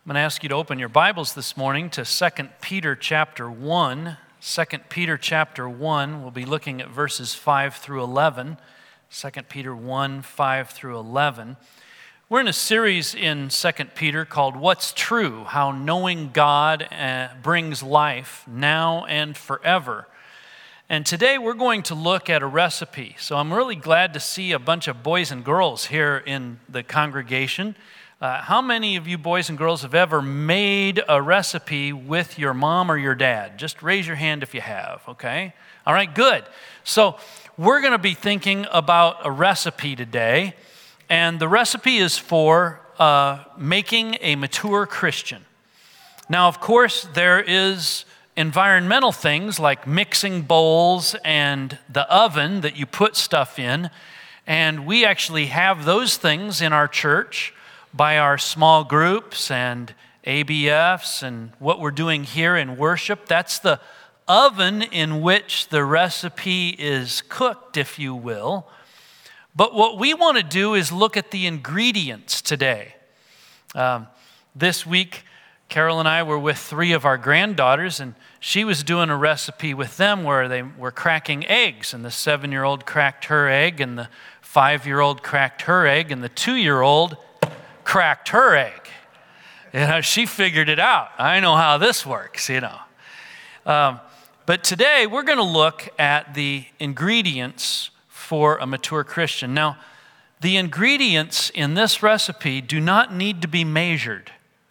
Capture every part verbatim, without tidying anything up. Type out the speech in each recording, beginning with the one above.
I'm going to ask you to open your Bibles this morning to Second Peter chapter one. Second Peter chapter one, we'll be looking at verses five through eleven. Second Peter one, five through eleven. We're in a series in Second Peter called What's True? How Knowing God Brings Life Now and Forever. And today we're going to look at a recipe. So I'm really glad to see a bunch of boys and girls here in the congregation. Uh, how many of you boys and girls have ever made a recipe with your mom or your dad? Just raise your hand if you have, okay? All right, good. So we're going to be thinking about a recipe today, and the recipe is for uh, making a mature Christian. Now, of course, there is environmental things like mixing bowls and the oven that you put stuff in, and we actually have those things in our church by our small groups and A B Fs and what we're doing here in worship. That's the oven in which the recipe is cooked, if you will. But what we want to do is look at the ingredients today. Um, this week, Carol and I were with three of our granddaughters, and she was doing a recipe with them where they were cracking eggs, and the seven-year-old cracked her egg, and the five-year-old cracked her egg, and the two-year-old cracked her egg. You know, she figured it out. I know how this works, you know. Um, but today we're going to look at the ingredients for a mature Christian. Now, the ingredients in this recipe do not need to be measured.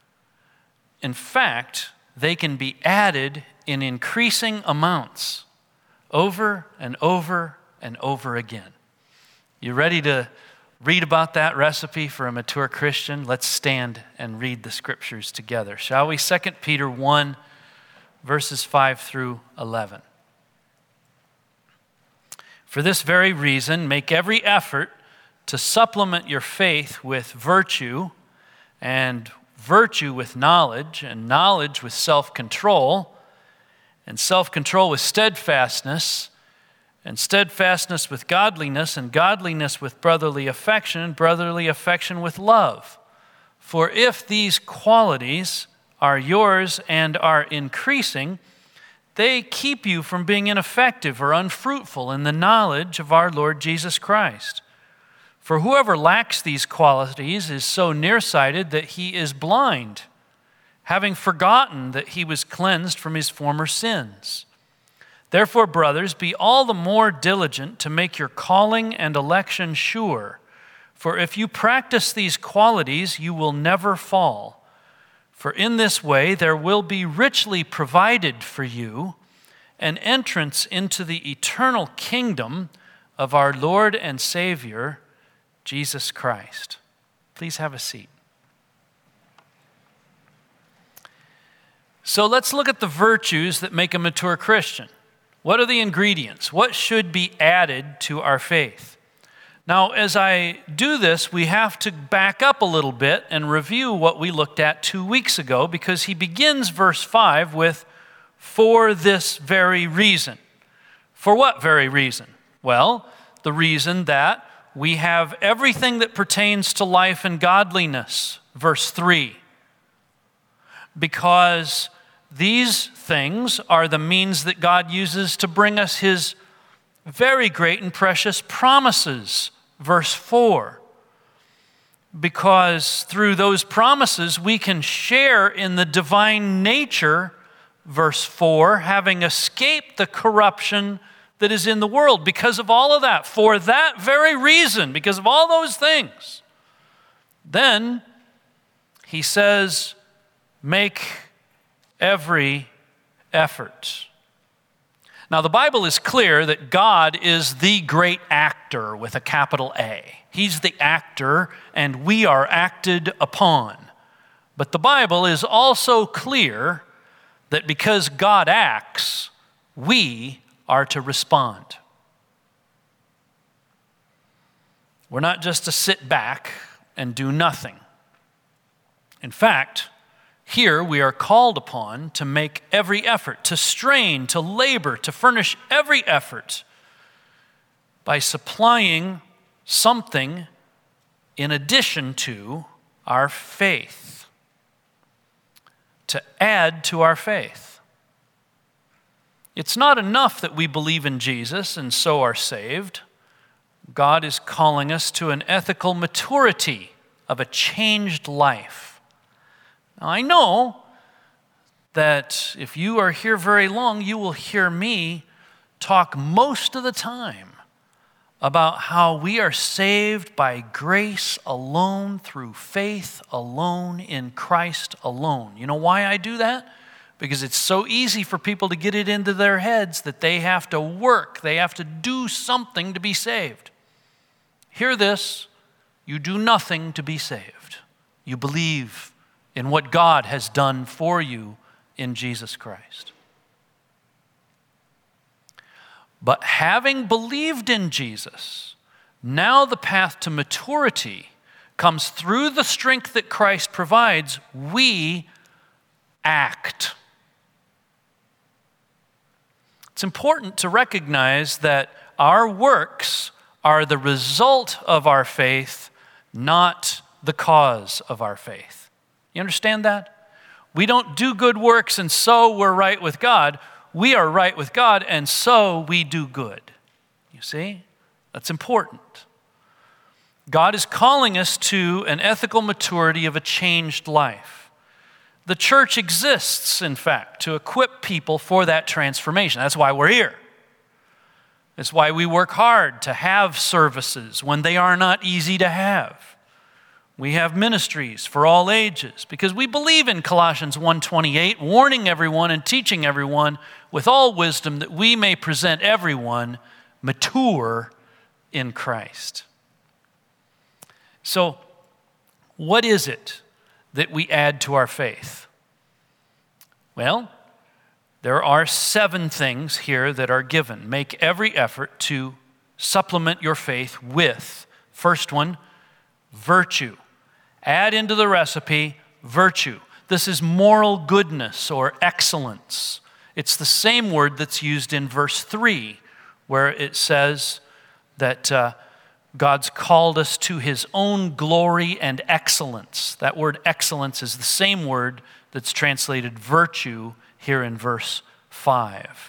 In fact, they can be added in increasing amounts over and over and over again. You ready to read about that recipe for a mature Christian? Let's stand and read the scriptures together, shall we? Second Peter one, verses five through eleven. For this very reason, make every effort to supplement your faith with virtue, and virtue with knowledge, and knowledge with self-control, and self-control with steadfastness, and steadfastness with godliness, and godliness with brotherly affection, and brotherly affection with love. For if these qualities are yours and are increasing, they keep you from being ineffective or unfruitful in the knowledge of our Lord Jesus Christ. For whoever lacks these qualities is so nearsighted that he is blind, having forgotten that he was cleansed from his former sins. Therefore, brothers, be all the more diligent to make your calling and election sure. For if you practice these qualities, you will never fall. For in this way there will be richly provided for you an entrance into the eternal kingdom of our Lord and Savior, Jesus Christ. Please have a seat. So let's look at the virtues that make a mature Christian. What are the ingredients? What should be added to our faith? Now, as I do this, we have to back up a little bit and review what we looked at two weeks ago, because he begins verse five with, for this very reason. For what very reason? Well, the reason that we have everything that pertains to life and godliness, verse three. Because these things are the means that God uses to bring us his very great and precious promises, verse four. Because through those promises we can share in the divine nature, verse four, having escaped the corruption that is in the world. Because of all of that, for that very reason, because of all those things, then he says, make every effort. Now, the Bible is clear that God is the great actor with a capital A. He's the actor, and we are acted upon. But the Bible is also clear that because God acts, we are to respond. We're not just to sit back and do nothing. In fact, here we are called upon to make every effort, to strain, to labor, to furnish every effort by supplying something in addition to our faith. to add to our faith. It's not enough that we believe in Jesus and so are saved. God is calling us to an ethical maturity of a changed life. Now, I know that if you are here very long, you will hear me talk most of the time about how we are saved by grace alone, through faith alone, in Christ alone. You know why I do that? Because it's so easy for people to get it into their heads that they have to work, they have to do something to be saved. Hear this, you do nothing to be saved. You believe in what God has done for you in Jesus Christ. But having believed in Jesus, now the path to maturity comes through the strength that Christ provides. We act. It's important to recognize that our works are the result of our faith, not the cause of our faith. You understand that? We don't do good works and so we're right with God. We are right with God and so we do good. You see? That's important. God is calling us to an ethical maturity of a changed life. The church exists, in fact, to equip people for that transformation. That's why we're here. It's why we work hard to have services when they are not easy to have. We have ministries for all ages because we believe in Colossians one twenty-eight, warning everyone and teaching everyone with all wisdom that we may present everyone mature in Christ. So, what is it that we add to our faith? Well, there are seven things here that are given. Make every effort to supplement your faith with, first one, virtue. Add into the recipe virtue. This is moral goodness or excellence. It's the same word that's used in verse three, where it says that uh, God's called us to his own glory and excellence. That word excellence is the same word that's translated virtue here in verse five.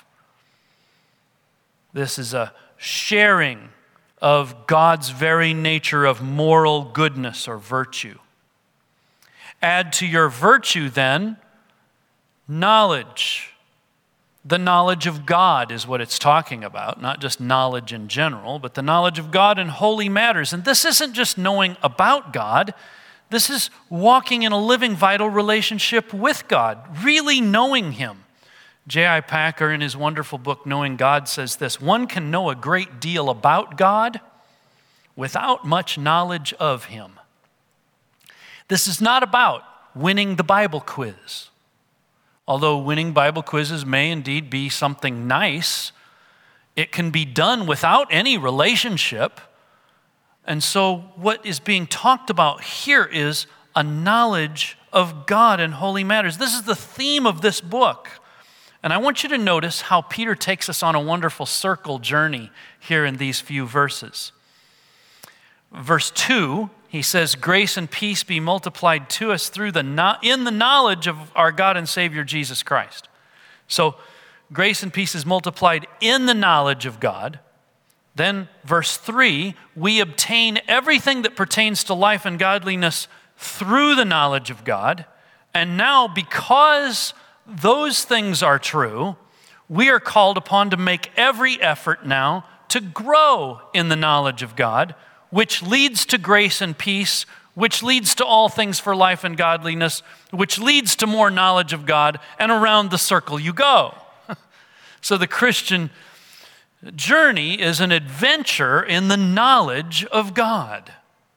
This is a sharing of God's very nature of moral goodness or virtue. Add to your virtue then knowledge. The knowledge of God is what it's talking about, not just knowledge in general, but the knowledge of God in holy matters. And this isn't just knowing about God. This is walking in a living, vital relationship with God, really knowing him. J I Packer, in his wonderful book, Knowing God, says this: one can know a great deal about God without much knowledge of him. This is not about winning the Bible quiz. Although winning Bible quizzes may indeed be something nice, it can be done without any relationship. And so what is being talked about here is a knowledge of God and holy matters. This is the theme of this book. And I want you to notice how Peter takes us on a wonderful circle journey here in these few verses. Verse two, he says, grace and peace be multiplied to us through the no- in the knowledge of our God and Savior Jesus Christ. So grace and peace is multiplied in the knowledge of God. Then verse three, we obtain everything that pertains to life and godliness through the knowledge of God. And now because those things are true, we are called upon to make every effort now to grow in the knowledge of God, which leads to grace and peace, which leads to all things for life and godliness, which leads to more knowledge of God, and around the circle you go. So the Christian journey is an adventure in the knowledge of God.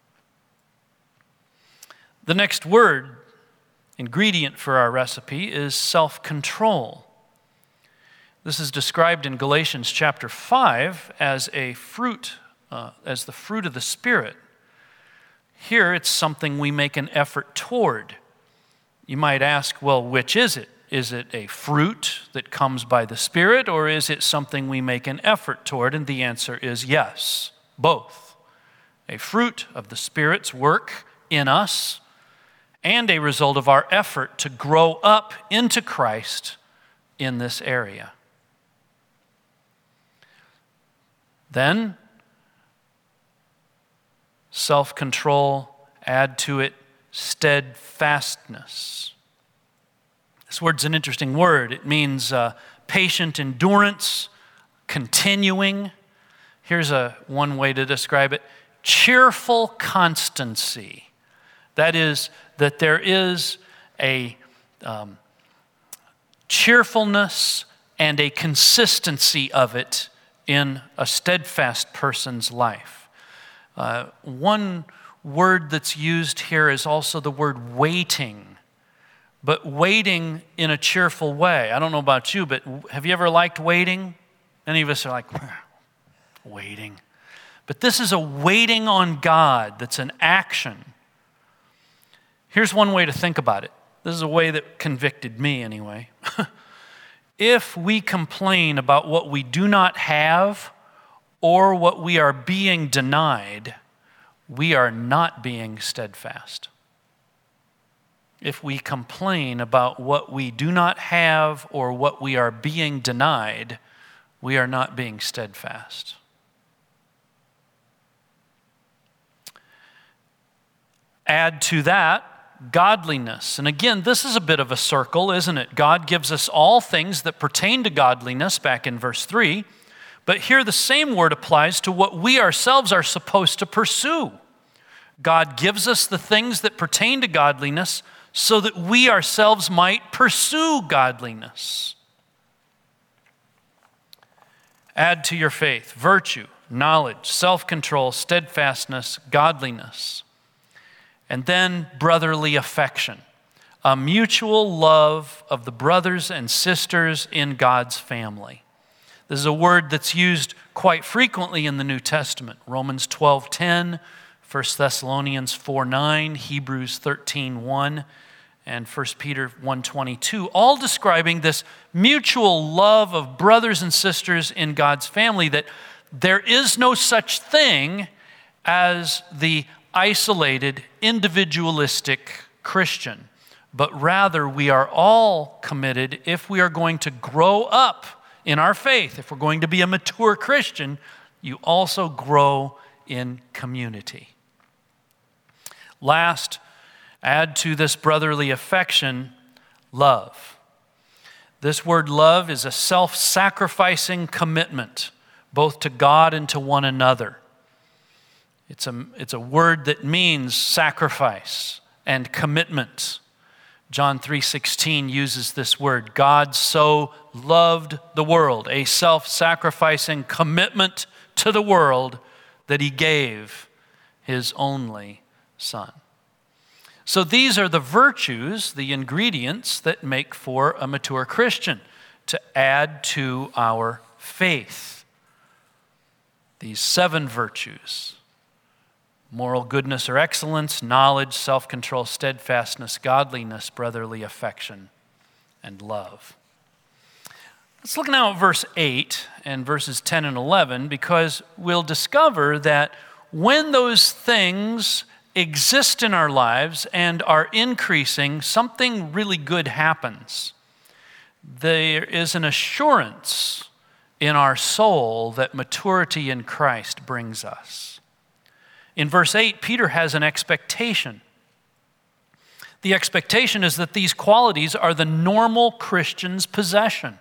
The next word, ingredient for our recipe, is self-control. This is described in Galatians chapter five as a fruit, uh, as the fruit of the Spirit. Here it's something we make an effort toward. You might ask, well, which is it? Is it a fruit that comes by the Spirit, or is it something we make an effort toward? And the answer is yes, both. A fruit of the Spirit's work in us, and a result of our effort to grow up into Christ in this area. Then, self-control, add to it steadfastness. This word's an interesting word. It means uh, patient endurance, continuing. Here's a one way to describe it: cheerful constancy. That is, that there is a um, cheerfulness and a consistency of it in a steadfast person's life. Uh, one word that's used here is also the word waiting, but waiting in a cheerful way. I don't know about you, but have you ever liked waiting? Any of us are like, waiting. But this is a waiting on God that's an action. Here's one way to think about it. This is a way that convicted me anyway. If we complain about what we do not have or what we are being denied, we are not being steadfast. If we complain about what we do not have or what we are being denied, we are not being steadfast. Add to that godliness. And again, this is a bit of a circle, isn't it? God gives us all things that pertain to godliness back in verse three. But here the same word applies to what we ourselves are supposed to pursue. God gives us the things that pertain to godliness so that we ourselves might pursue godliness. Add to your faith virtue, knowledge, self-control, steadfastness, godliness. And then brotherly affection, a mutual love of the brothers and sisters in God's family. This is a word that's used quite frequently in the New Testament. Romans twelve ten, First Thessalonians four nine, Hebrews thirteen one, and First Peter one twenty-two, all describing this mutual love of brothers and sisters in God's family, that there is no such thing as the isolated, individualistic Christian, but rather we are all committed, if we are going to grow up in our faith, if we're going to be a mature Christian, you also grow in community. Last, add to this brotherly affection, love. This word love is a self-sacrificing commitment, both to God and to one another. It's a, it's a word that means sacrifice and commitment. John three sixteen uses this word. God so loved the world, a self-sacrificing commitment to the world that he gave his only Son. So these are the virtues, the ingredients that make for a mature Christian, to add to our faith. These seven virtues: moral goodness or excellence, knowledge, self-control, steadfastness, godliness, brotherly affection, and love. Let's look now at verse eight and verses ten and eleven, because we'll discover that when those things exist in our lives and are increasing, something really good happens. There is an assurance in our soul that maturity in Christ brings us. In verse eight, Peter has an expectation. The expectation is that these qualities are the normal Christian's possession.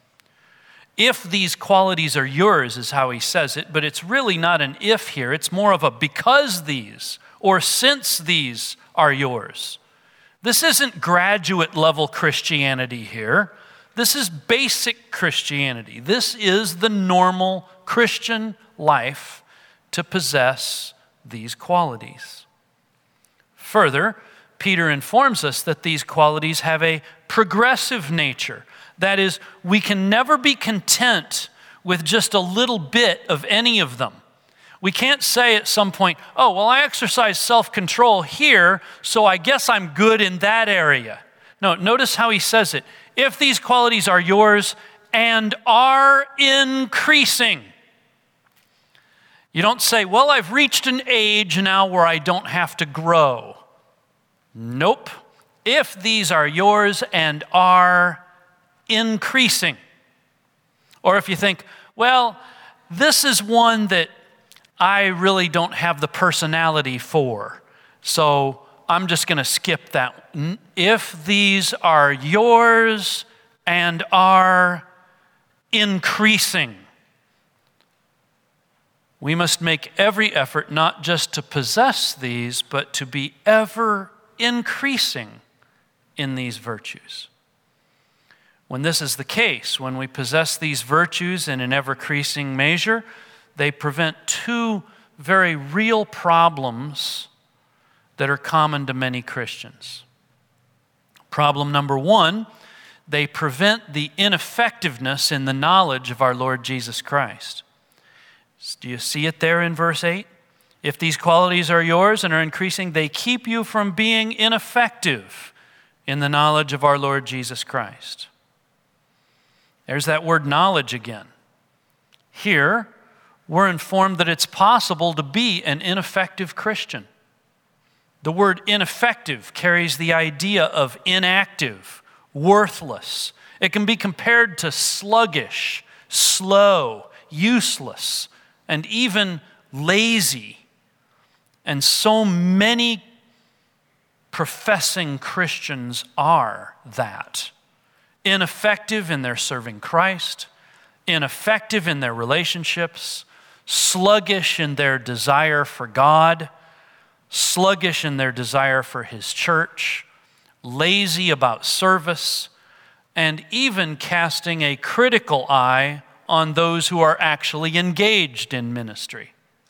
If these qualities are yours, is how he says it, but it's really not an if here. It's more of a because these, or since these are yours. This isn't graduate level Christianity here. This is basic Christianity. This is the normal Christian life to possess these qualities. Further, Peter informs us that these qualities have a progressive nature. That is, we can never be content with just a little bit of any of them. We can't say at some point, oh, well, I exercise self-control here, so I guess I'm good in that area. No, notice how he says it. If these qualities are yours and are increasing. You don't say, well, I've reached an age now where I don't have to grow. Nope. If these are yours and are increasing. Or if you think, well, this is one that I really don't have the personality for, so I'm just going to skip that. If these are yours and are increasing, we must make every effort not just to possess these, but to be ever increasing in these virtues. When this is the case, when we possess these virtues in an ever-increasing measure, they prevent two very real problems that are common to many Christians. Problem number one, they prevent the ineffectiveness in the knowledge of our Lord Jesus Christ. Do you see it there in verse eight? If these qualities are yours and are increasing, they keep you from being ineffective in the knowledge of our Lord Jesus Christ. There's that word knowledge again. Here, we're informed that it's possible to be an ineffective Christian. The word ineffective carries the idea of inactive, worthless. It can be compared to sluggish, slow, useless, and even lazy. And so many professing Christians are that. Ineffective in their serving Christ, ineffective in their relationships, sluggish in their desire for God, sluggish in their desire for His church, lazy about service, and even casting a critical eye on those who are actually engaged in ministry.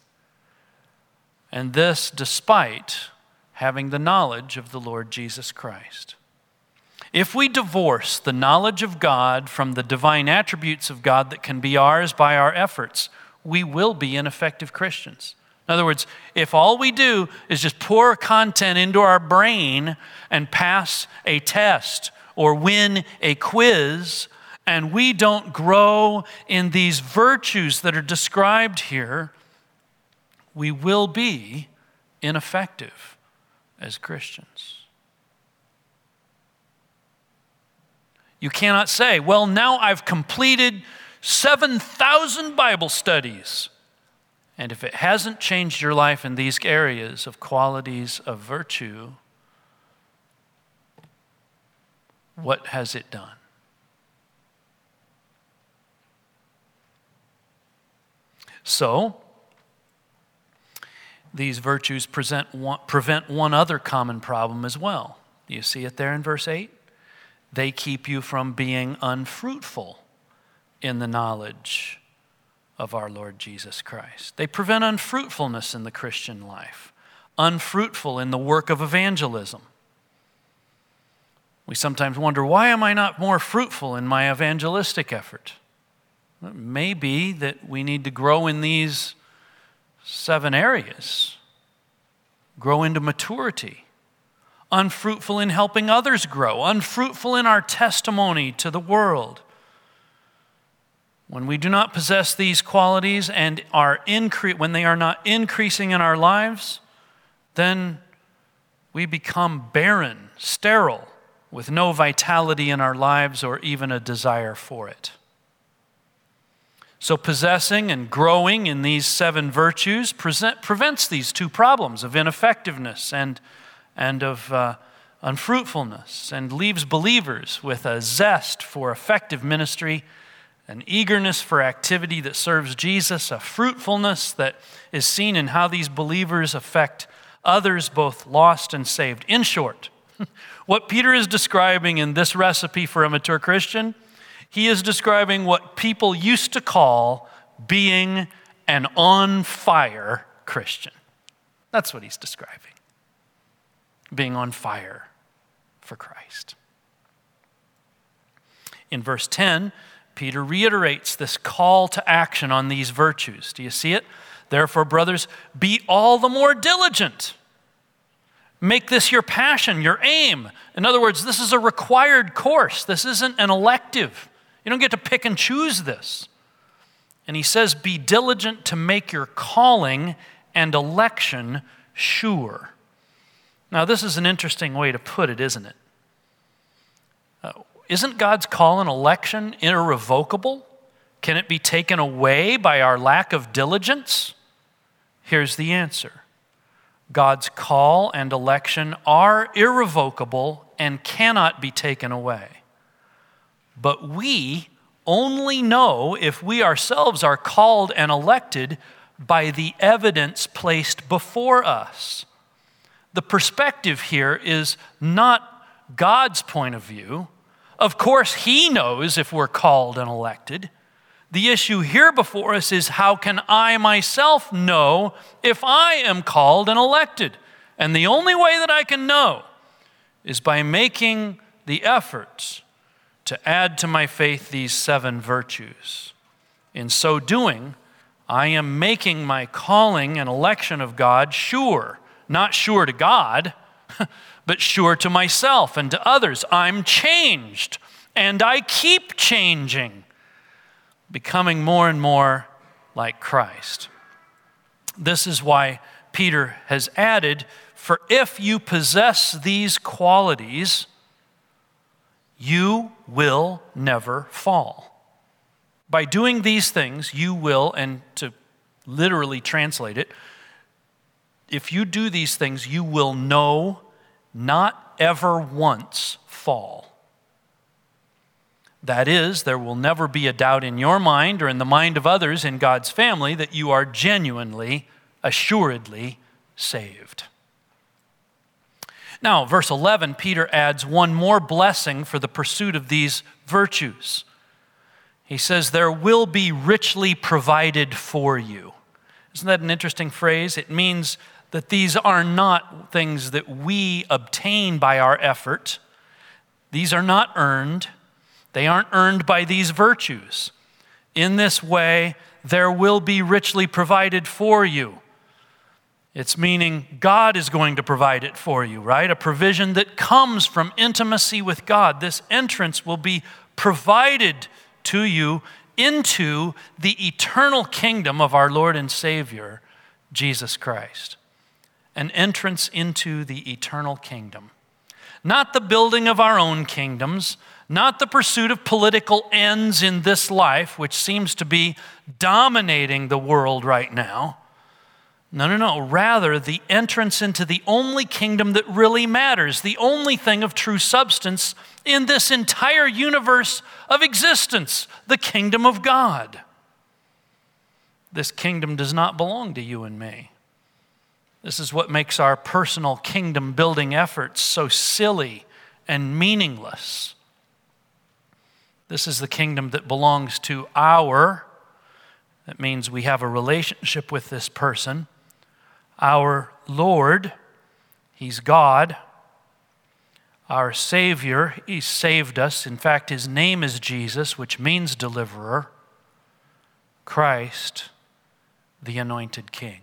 And this despite having the knowledge of the Lord Jesus Christ. If we divorce the knowledge of God from the divine attributes of God that can be ours by our efforts, we will be ineffective Christians. In other words, if all we do is just pour content into our brain and pass a test or win a quiz, and we don't grow in these virtues that are described here, we will be ineffective as Christians. You cannot say, well, now I've completed seven thousand Bible studies. And if it hasn't changed your life in these areas of qualities of virtue, what has it done? So, these virtues present one, prevent one other common problem as well. Do you see it there in verse eight? They keep you from being unfruitful in the knowledge of our Lord Jesus Christ. They prevent unfruitfulness in the Christian life, unfruitful in the work of evangelism. We sometimes wonder, why am I not more fruitful in my evangelistic effort? It may be that we need to grow in these seven areas, grow into maturity, unfruitful in helping others grow, unfruitful in our testimony to the world. When we do not possess these qualities and are incre- when they are not increasing in our lives, then we become barren, sterile, with no vitality in our lives or even a desire for it. So possessing and growing in these seven virtues present, prevents these two problems of ineffectiveness and, and of uh, unfruitfulness, and leaves believers with a zest for effective ministry, an eagerness for activity that serves Jesus, a fruitfulness that is seen in how these believers affect others, both lost and saved. In short, what Peter is describing in this recipe for a mature Christian, he is describing what people used to call being an on-fire Christian. That's what he's describing. Being on fire for Christ. In verse ten, Peter reiterates this call to action on these virtues. Do you see it? Therefore, brothers, be all the more diligent. Make this your passion, your aim. In other words, this is a required course. This isn't an elective. You don't get to pick and choose this. And he says, be diligent to make your calling and election sure. Now, this is an interesting way to put it, isn't it? Uh, isn't God's call and election irrevocable? Can it be taken away by our lack of diligence? Here's the answer. God's call and election are irrevocable and cannot be taken away. But we only know if we ourselves are called and elected by the evidence placed before us. The perspective here is not God's point of view. Of course, He knows if we're called and elected. The issue here before us is, how can I myself know if I am called and elected? And the only way that I can know is by making the efforts to add to my faith these seven virtues. In so doing, I am making my calling and election of God sure. Not sure to God, but sure to myself and to others. I'm changed, and I keep changing, becoming more and more like Christ. This is why Peter has added, for if you possess these qualities, you will never fall. By doing these things, you will, and to literally translate it, if you do these things, you will know, not ever once fall. That is, there will never be a doubt in your mind or in the mind of others in God's family that you are genuinely, assuredly saved. Now, verse eleven, Peter adds one more blessing for the pursuit of these virtues. He says, there will be richly provided for you. Isn't that an interesting phrase? It means that these are not things that we obtain by our effort. These are not earned. They aren't earned by these virtues. In this way, there will be richly provided for you. It's meaning God is going to provide it for you, right? A provision that comes from intimacy with God. This entrance will be provided to you into the eternal kingdom of our Lord and Savior, Jesus Christ. An entrance into the eternal kingdom. Not the building of our own kingdoms, not the pursuit of political ends in this life, which seems to be dominating the world right now. No, no, no. Rather, the entrance into the only kingdom that really matters, the only thing of true substance in this entire universe of existence, the kingdom of God. This kingdom does not belong to you and me. This is what makes our personal kingdom building efforts so silly and meaningless. This is the kingdom that belongs to our, that means we have a relationship with this person, our Lord, He's God, our Savior, He saved us. In fact, His name is Jesus, which means deliverer, Christ, the anointed King.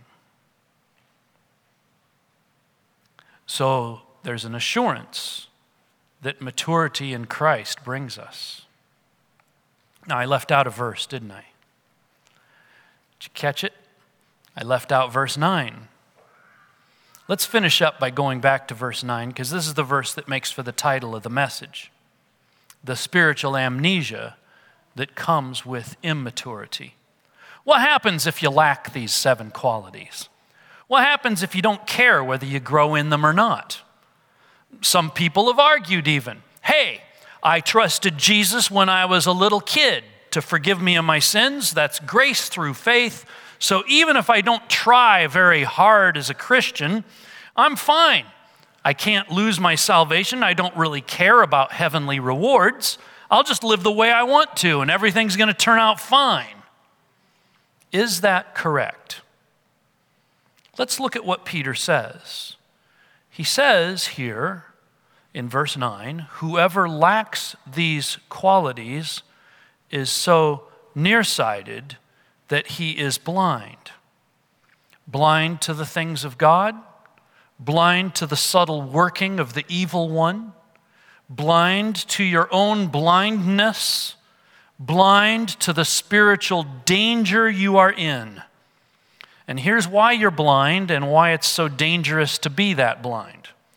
So there's an assurance that maturity in Christ brings us. Now, I left out a verse, didn't I? Did you catch it? I left out verse nine. Let's finish up by going back to verse nine, because this is the verse that makes for the title of the message. The spiritual amnesia that comes with immaturity. What happens if you lack these seven qualities? What happens if you don't care whether you grow in them or not? Some people have argued even, hey, I trusted Jesus when I was a little kid to forgive me of my sins. That's grace through faith. So even if I don't try very hard as a Christian, I'm fine. I can't lose my salvation. I don't really care about heavenly rewards. I'll just live the way I want to, and everything's going to turn out fine. Is that correct? Let's look at what Peter says. He says here in verse nine, whoever lacks these qualities is so nearsighted that he is blind. Blind to the things of God, blind to the subtle working of the evil one, blind to your own blindness, blind to the spiritual danger you are in. And here's why you're blind and why it's so dangerous to be that blind.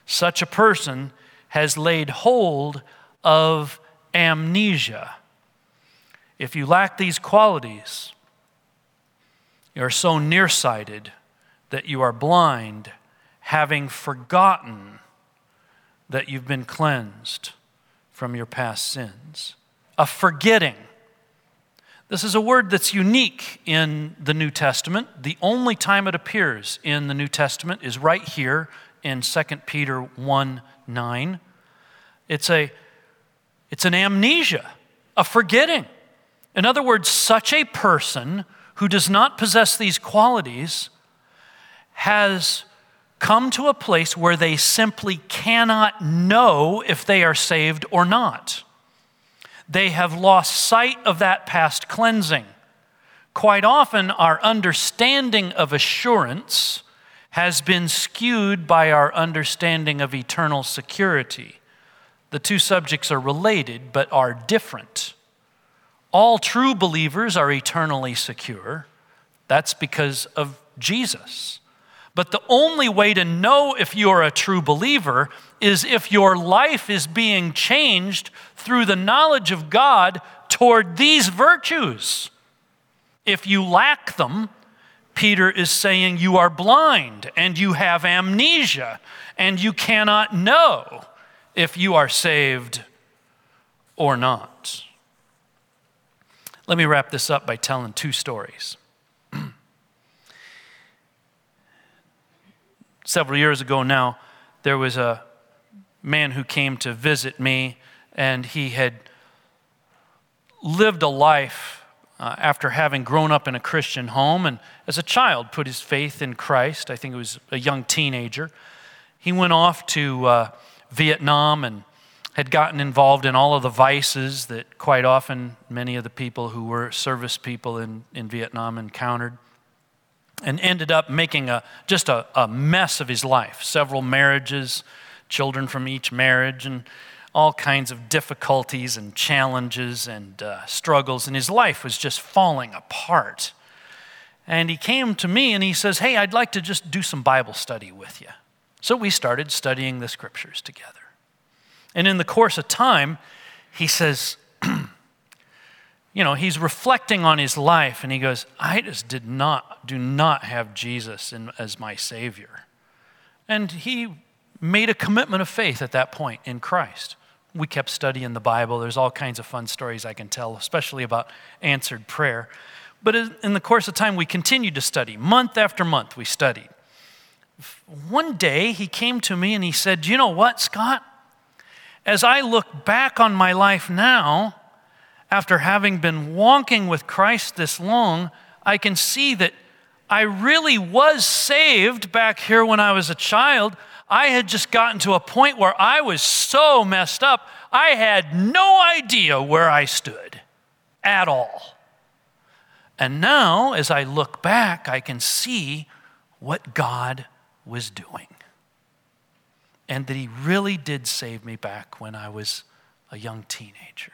such a person has laid hold of amnesia. If you lack these qualities, you are so nearsighted that you are blind, having forgotten that you've been cleansed from your past sins. A forgetting. This is a word that's unique in the New Testament. The only time it appears in the New Testament is right here in Second Peter one nine. It's a, it's an amnesia, a forgetting. In other words, such a person who does not possess these qualities has come to a place where they simply cannot know if they are saved or not. They have lost sight of that past cleansing. Quite often, our understanding of assurance has been skewed by our understanding of eternal security. The two subjects are related, but are different. All true believers are eternally secure. That's because of Jesus. But the only way to know if you're a true believer is if your life is being changed through the knowledge of God toward these virtues. If you lack them, Peter is saying you are blind and you have amnesia and you cannot know if you are saved or not. Let me wrap this up by telling two stories. Several years ago now, there was a man who came to visit me, and he had lived a life uh, after having grown up in a Christian home, and as a child put his faith in Christ. I think he was a young teenager. He went off to uh, Vietnam and had gotten involved in all of the vices that quite often many of the people who were service people in, in Vietnam encountered, and ended up making a just a, a mess of his life. Several marriages, children from each marriage, and all kinds of difficulties and challenges and uh, struggles, and his life was just falling apart. And he came to me and he says, "Hey, I'd like to just do some Bible study with you." So we started studying the scriptures together. And in the course of time, he says, you know, he's reflecting on his life, and he goes, "I just did not, do not have Jesus in, as my Savior." And he made a commitment of faith at that point in Christ. We kept studying the Bible. There's all kinds of fun stories I can tell, especially about answered prayer. But in the course of time, we continued to study. Month after month, we studied. One day, he came to me and he said, "You know what, Scott? As I look back on my life now, after having been walking with Christ this long, I can see that I really was saved back here when I was a child. I had just gotten to a point where I was so messed up, I had no idea where I stood at all. And now, as I look back, I can see what God was doing. And that he really did save me back when I was a young teenager."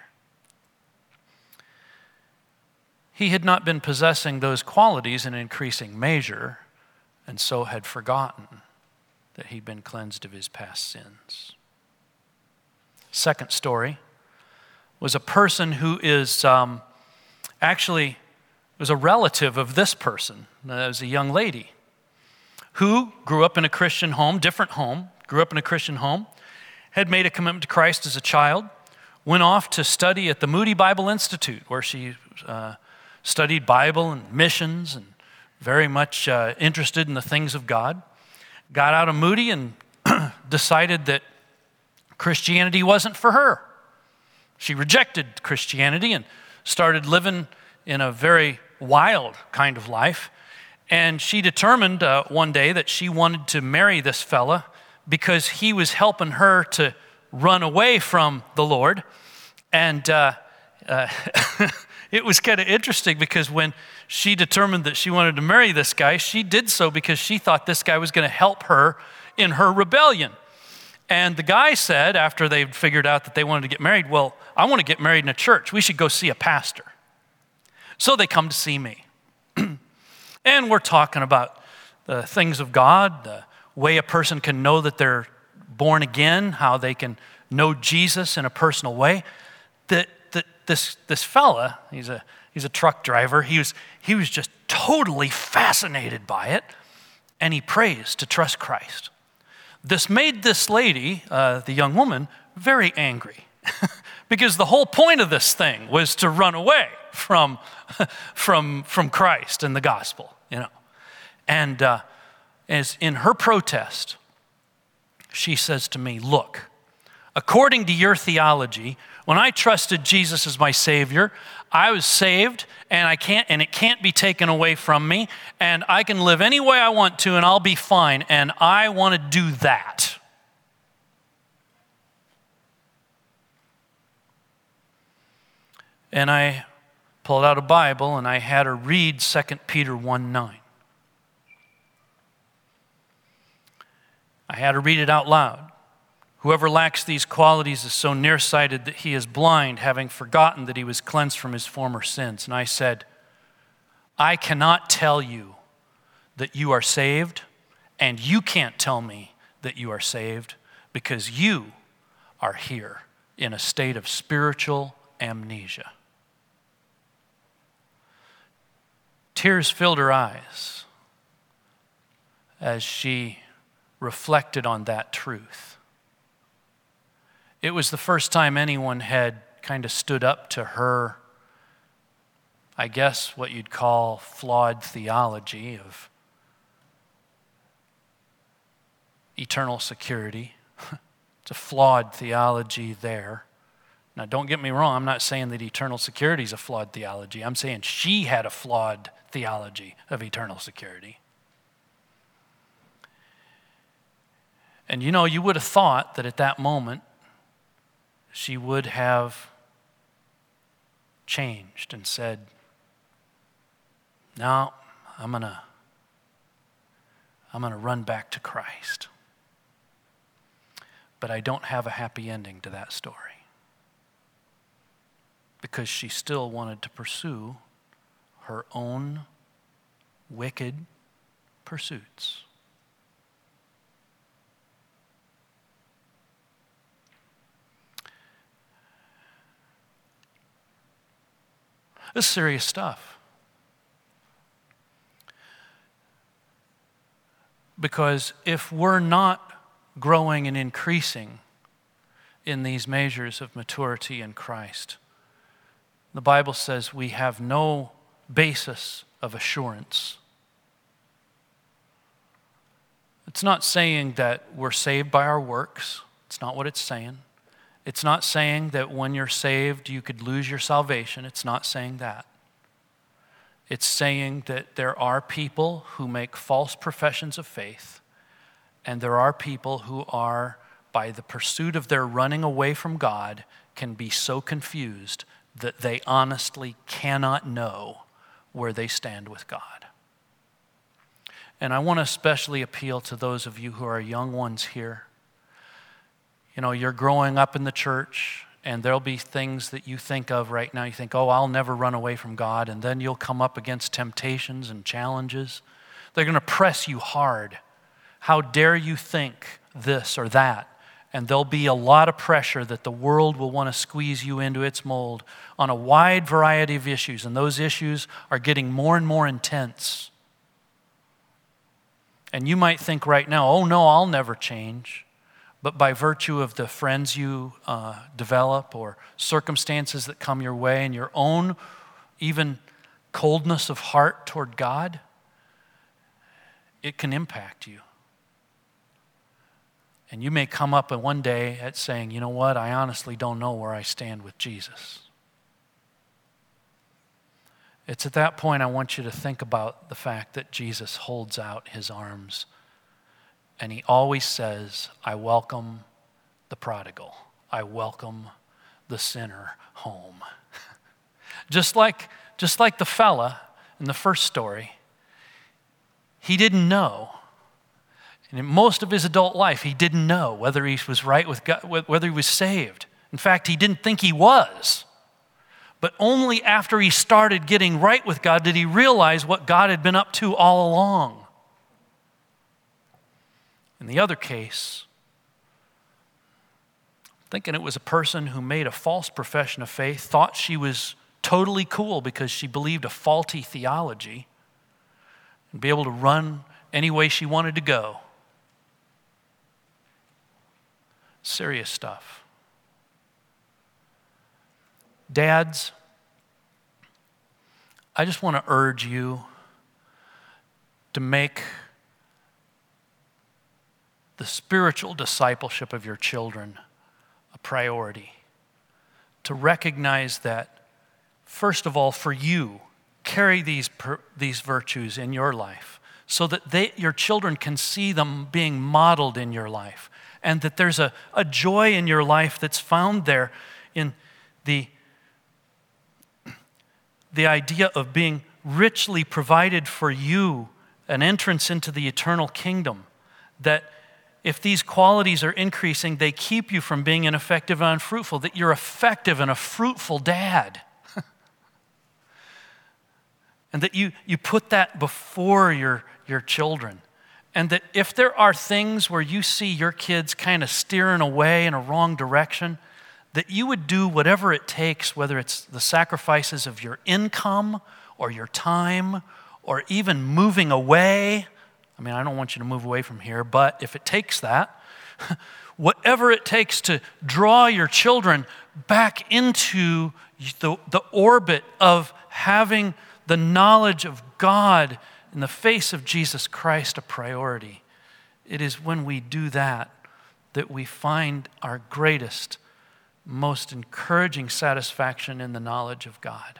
He had not been possessing those qualities in increasing measure, and so had forgotten that he'd been cleansed of his past sins. Second story was a person who is um, actually was a relative of this person. It was a young lady who grew up in a Christian home, different home, grew up in a Christian home, had made a commitment to Christ as a child, went off to study at the Moody Bible Institute, where she uh, studied Bible and missions and very much uh, interested in the things of God. Got out of Moody and decided that Christianity wasn't for her. She rejected Christianity and started living in a very wild kind of life. And she determined uh, one day that she wanted to marry this fella because he was helping her to run away from the Lord. And uh, uh, it was kind of interesting because when she determined that she wanted to marry this guy, she did so because she thought this guy was going to help her in her rebellion. And the guy said, after they figured out that they wanted to get married, "Well, I want to get married in a church. We should go see a pastor." So they come to see me. And we're talking about the things of God, the way a person can know that they're born again, how they can know Jesus in a personal way. That, that this, this fella, he's a, he's a truck driver, he was, he was just totally fascinated by it, and he prays to trust Christ. This made this lady, uh, the young woman, very angry because the whole point of this thing was to run away from, from, from Christ and the gospel, you know. And uh, as in her protest, she says to me, look, according to your theology, when I trusted Jesus as my Savior, I was saved, and I can't, and it can't be taken away from me, and I can live any way I want to, and I'll be fine, and I want to do that. And I pulled out a Bible, and I had her read Second Peter one nine. I had her read it out loud. Whoever lacks these qualities is so nearsighted that he is blind, having forgotten that he was cleansed from his former sins. And I said, I cannot tell you that you are saved, and you can't tell me that you are saved, because you are here in a state of spiritual amnesia. Tears filled her eyes as she reflected on that truth. It was the first time anyone had kind of stood up to her, I guess what you'd call flawed theology of eternal security. It's a flawed theology there. Now, don't get me wrong, I'm not saying that eternal security is a flawed theology. I'm saying she had a flawed theology of eternal security. And you know, you would have thought that at that moment, she would have changed and said, no, I'm gonna, I'm gonna run back to Christ. But I don't have a happy ending to that story, because she still wanted to pursue her own wicked pursuits. This is serious stuff. Because if we're not growing and increasing in these measures of maturity in Christ, the Bible says we have no basis of assurance. It's not saying that we're saved by our works. It's not what it's saying. It's not saying that when you're saved, you could lose your salvation. It's not saying that. It's saying that there are people who make false professions of faith, and there are people who are, by the pursuit of their running away from God, can be so confused that they honestly cannot know where they stand with God. And I want to especially appeal to those of you who are young ones here. You know, you're growing up in the church, and there'll be things that you think of right now. You think, oh, I'll never run away from God. And then you'll come up against temptations and challenges. They're going to press you hard. How dare you think this or that? And there'll be a lot of pressure that the world will want to squeeze you into its mold on a wide variety of issues. And those issues are getting more and more intense. And you might think right now, oh no, I'll never change. But by virtue of the friends you uh, develop or circumstances that come your way and your own even coldness of heart toward God, it can impact you. And you may come up one day at saying, you know what, I honestly don't know where I stand with Jesus. It's at that point I want you to think about the fact that Jesus holds out his arms. And he always says, I welcome the prodigal. I welcome the sinner home. just like, just like the fella in the first story, he didn't know. And in most of his adult life, he didn't know whether he was right with God, whether he was saved. In fact, he didn't think he was. But only after he started getting right with God did he realize what God had been up to all along. In the other case, thinking it was a person who made a false profession of faith, thought she was totally cool because she believed a faulty theology, and be able to run any way she wanted to go. Serious stuff. Dads, I just want to urge you to make the spiritual discipleship of your children a priority. To recognize that, first of all, for you, carry these, per, these virtues in your life so that they, your children can see them being modeled in your life, and that there's a, a joy in your life that's found there in the, the idea of being richly provided for you, an entrance into the eternal kingdom, that if these qualities are increasing, they keep you from being ineffective and unfruitful, that you're effective and a fruitful dad. And that you, you put that before your, your children. And that if there are things where you see your kids kind of steering away in a wrong direction, that you would do whatever it takes, whether it's the sacrifices of your income or your time or even moving away. I mean, I don't want you to move away from here, but if it takes that, whatever it takes to draw your children back into the, the orbit of having the knowledge of God in the face of Jesus Christ a priority. It is when we do that that we find our greatest, most encouraging satisfaction in the knowledge of God.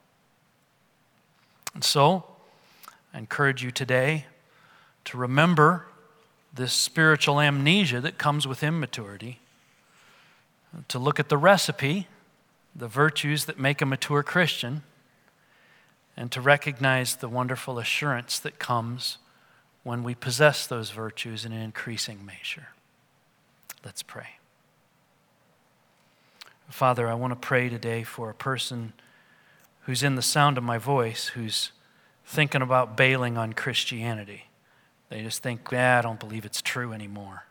And so, I encourage you today to remember this spiritual amnesia that comes with immaturity, to look at the recipe, the virtues that make a mature Christian, and to recognize the wonderful assurance that comes when we possess those virtues in an increasing measure. Let's pray. Father, I want to pray today for a person who's in the sound of my voice, who's thinking about bailing on Christianity. They just think, ah, I don't believe it's true anymore.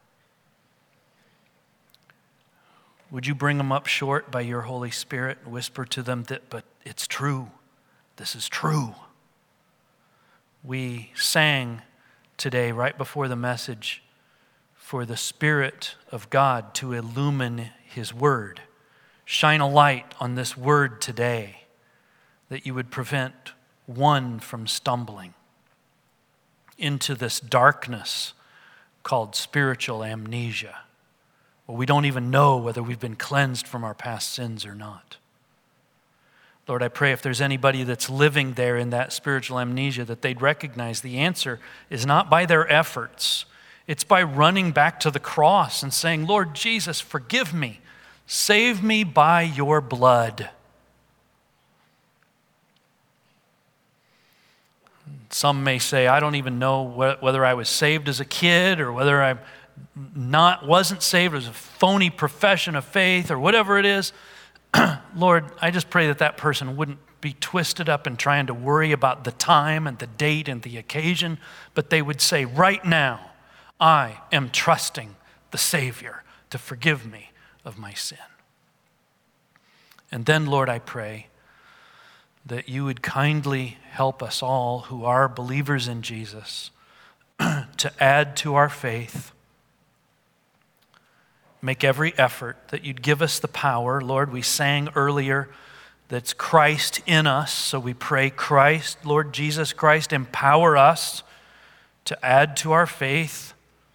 Would you bring them up short by your Holy Spirit and whisper to them that, but it's true. This is true. We sang today, right before the message, for the Spirit of God to illumine His Word. Shine a light on this Word today, that you would prevent one from stumbling into this darkness called spiritual amnesia, where we don't even know whether we've been cleansed from our past sins or not. Lord, I pray if there's anybody that's living there in that spiritual amnesia, that they'd recognize the answer is not by their efforts. It's by running back to the cross and saying, Lord Jesus, forgive me. Save me by your blood. Some may say, I don't even know whether I was saved as a kid or whether I not wasn't saved, it was a phony profession of faith or whatever it is. Lord, I just pray that that person wouldn't be twisted up in trying to worry about the time and the date and the occasion, but they would say, right now, I am trusting the Savior to forgive me of my sin. And then, Lord, I pray that you would kindly help us all who are believers in Jesus to add to our faith. Make every effort that you'd give us the power. Lord, we sang earlier that's Christ in us, so we pray, Christ, Lord Jesus Christ, empower us to add to our faith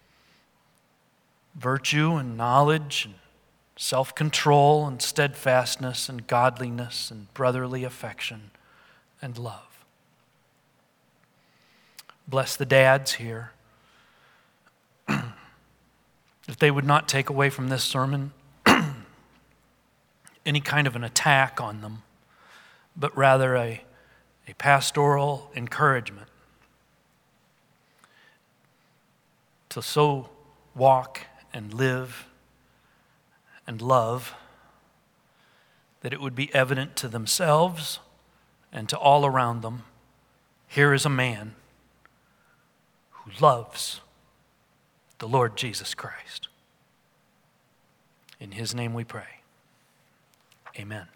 virtue and knowledge and self-control and steadfastness and godliness and brotherly affection and love. Bless the dads here. That they would not take away from this sermon any kind of an attack on them, but rather a, a pastoral encouragement to so walk and live and love that it would be evident to themselves and to all around them, here is a man who loves the Lord Jesus Christ. In his name we pray. Amen.